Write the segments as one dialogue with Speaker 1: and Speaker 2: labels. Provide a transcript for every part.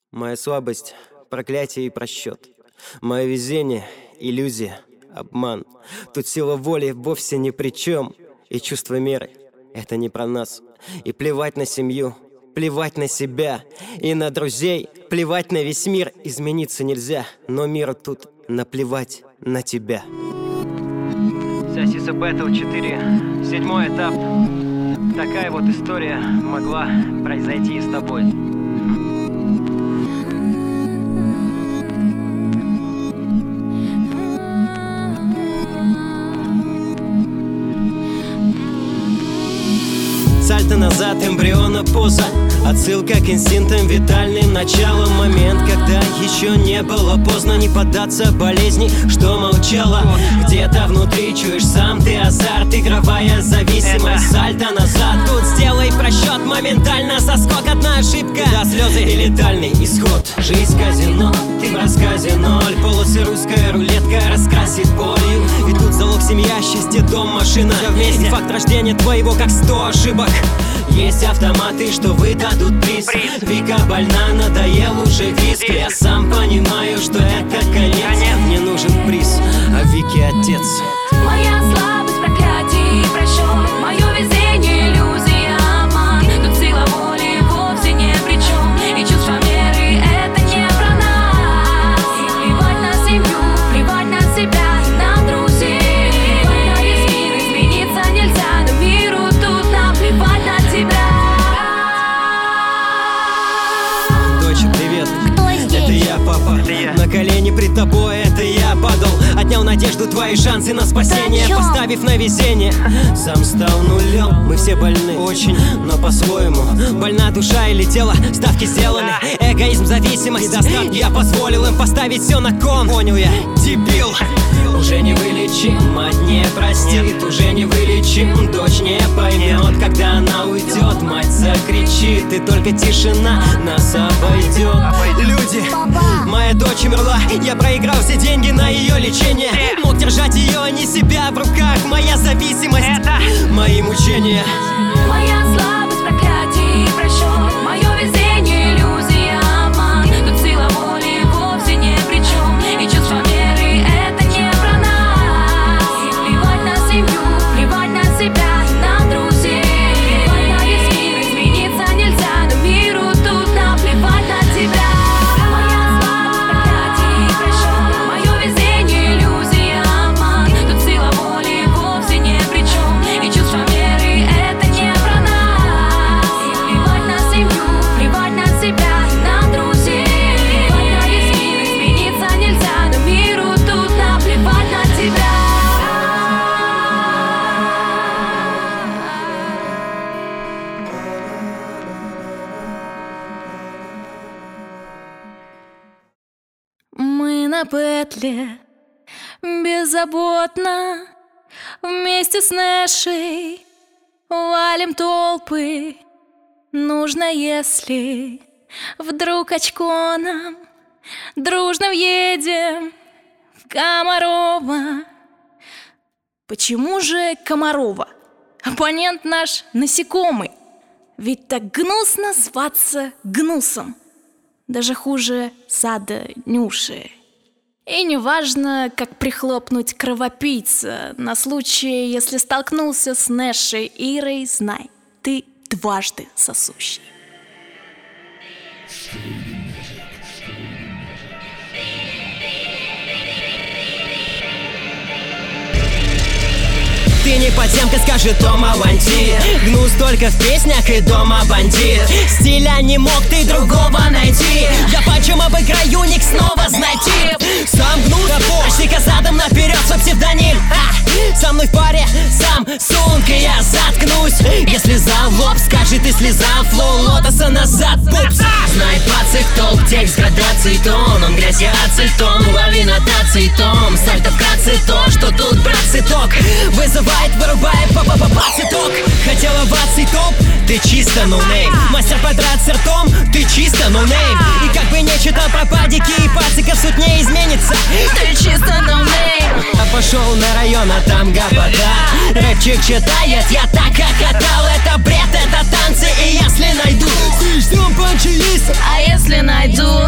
Speaker 1: Моя слабость — проклятие и просчет. Мое везение — иллюзия, обман. Тут сила воли вовсе ни при чем. И чувство меры — это не про нас. И плевать на семью, плевать на себя и на друзей, плевать на весь мир. Измениться нельзя, но миру тут наплевать на тебя. Сасиса Battle 4, 7-й этап. Такая вот история могла произойти и с тобой. Сальто назад, эмбриона поза. Отсылка к инстинктам витальным, началом. Момент, когда еще не было поздно не поддаться болезни, что молчала. Где-то внутри чуешь сам ты азарт, игровая зависимость. Сальто назад, тут сделай просчет моментально. Соскок, одна ошибка, до слезы и летальный исход. Жизнь казино, ты в рассказе ноль. Полосы русская рулетка раскрасит болью. И тут залог семья, счастье, дом, машина. Вместе факт рождения твоего, как 100 ошибок. Есть автоматы, что выдадут приз. Вика больна, надоел уже виск. Я сам понимаю, что это конец. Мне нужен приз, а Вики отец.
Speaker 2: Моя слабость, проклятие и просчет. Мое везение, иллюзия, обман. Тут сила воли вовсе не при чем. И чувство меры — это не про нас. И плевать на семью, плевать на себя, на друзей. Война есть мир, измениться нельзя, но миру тут наплевать на тебя.
Speaker 1: Доча, привет.
Speaker 2: Кто здесь?
Speaker 1: Это я, папа. На колени пред тобой, это я падал. Отнял надежду, твои шансы на спасение, поставив на везение. Сам стал нулем. Мы все больны, очень, но по-своему. Больна душа или тело, ставки сделаны. Эгоизм, зависимость, достатки. Я позволил им поставить все на кон. Понял я, дебил. Уже не вылечим, мать не простит. Уже не вылечим, дочь не поймет. Когда она уйдет, мать закричит. И только тишина нас обойдет. Люди, моя дочь умерла. Я проиграл все деньги на ее лечение. Мог держать ее, а не себя в руках. Моя зависимость, это мои мучения.
Speaker 2: Моя слабость, проклятие и просчет. Мое везение, иллюзия, обман. Тут сила воли вовсе не при чем. И чувство меры — это не про нас. И плевать на семью, плевать на себя, на друзей. Война есть мир, измениться нельзя, но миру тут наплевать на тебя. Моя слабость, проклятие и просчет. Мое везение, иллюзия, обман. Тут сила воли вовсе не при чем. И чувство меры — это не про нас. И плевать на семью, плевать на себя, на друзей. Война есть мир, измениться нельзя, но миру тут наплевать на тебя. Мы на петле беззаботно вместе с Нэшей валим толпы. Нужно, если вдруг очко нам, дружно въедем в Комарова. Почему же Комарова? Оппонент наш насекомый. Ведь так гнусно зваться гнусом. Даже хуже сада Нюши. И неважно, как прихлопнуть кровопийца. На случай, если столкнулся с Нэшей Ирой, знай, ты дважды сосущий.
Speaker 1: Ты не подземка, скажи Тома Ванти. Гнус только в песнях и дома бандит. Стиля не мог ты другого найти. Я почем обыграю, ник снова знайти. Сам гнус, почти-ка задом наперед свой псевдоним. Со мной в паре сам сумка, я заткнусь. Если за лоб скажи, ты слезал флоу лотоса назад, пупс. Знай пацик толк, текст градаций тон. Он грязь, я ацетон, лови нотаций том. Сальто вкратце то, что тут братцы ток вызывает, вырубает па-па-па-па цветок. Хотела ваций топ, ты чисто ноунейм. Мастер подраться ртом, ты чисто ноунейм. И как бы не читал про падики и пацика, суть не изменится.
Speaker 2: Ты чисто ноунейм.
Speaker 1: А пошел на район, а там гопота. Рэпчик читает, я так хохотал. Это бред, это танцы, и если найду, ждем панчи есть.
Speaker 2: А если найду,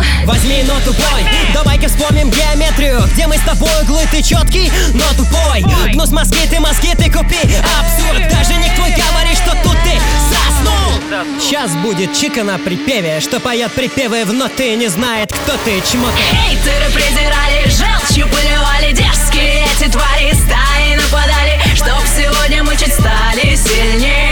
Speaker 1: ты четкий, но тупой. Гнус мозги ты купи. Абсурд, даже не твой говорит, что тут ты заснул. Сейчас будет чика на припеве, что поет припевы в ноты, не знает, кто ты, чмо ты.
Speaker 2: Хейтеры презирали, желчью поливали, дерзкие эти твари стаи нападали, чтоб сегодня мы чуть стали сильнее.